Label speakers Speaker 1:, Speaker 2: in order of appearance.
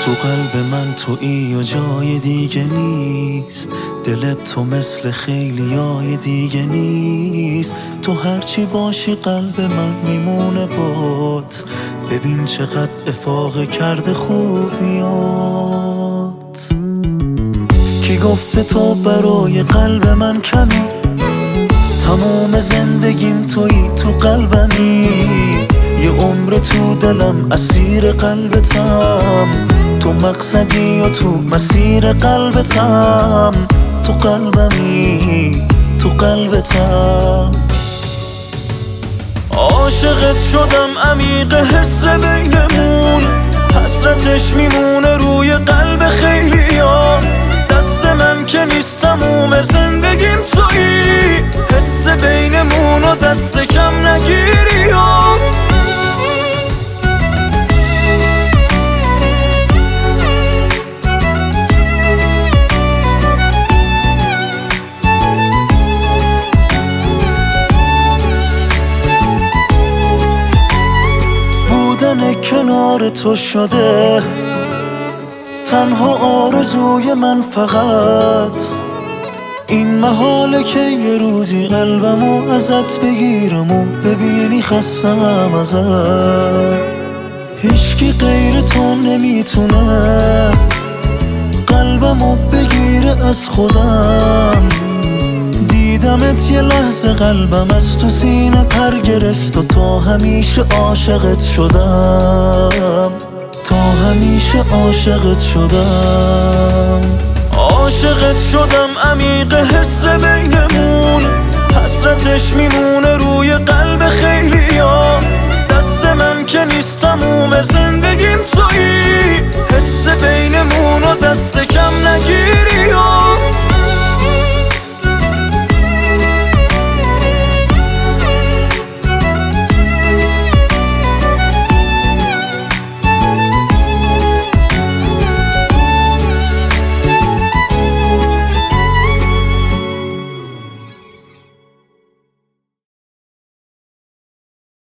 Speaker 1: تو قلب من تویی و جای دیگه نیست، دلت تو مثل خیلیای دیگه نیست. تو هرچی باشی قلب من میمونه بات، ببین چقدر افاقه کرده خوبیات. کی گفته تو برای قلب من کمی، تموم زندگیم تویی، تو قلبمی. یه عمر تو دلم اسیر قلبتم، تو مقصدی و تو مسیر قلبتم. تو قلبمی، تو قلبتم. عاشقت شدم عمیق حس بینمون، حسرتش میمونه روی قلب خیلیا. دست من که نیست تموم زندگیم تویی، حس بینمون و دست کم نگیری ها. بودن کنار تو شده تنها آرزوی من، فقط این محاله که یه روزی قلبمو ازت بگیرم و ببینی خستم ازت. هیچکی غیر تو نمیتونه قلبمو بگیره از خودم. دیدمت یه لحظه قلبم از تو سینه پر گرفت و تا همیشه عاشقت شدم، تا همیشه عاشقت شدم. عاشقت شدم عمیق حس بینمون، حسرتش میمونه روی قلب خیلیا. دست من که نیست تموم زندگیم تویی، حس بینمون و دست کم نگیری ها.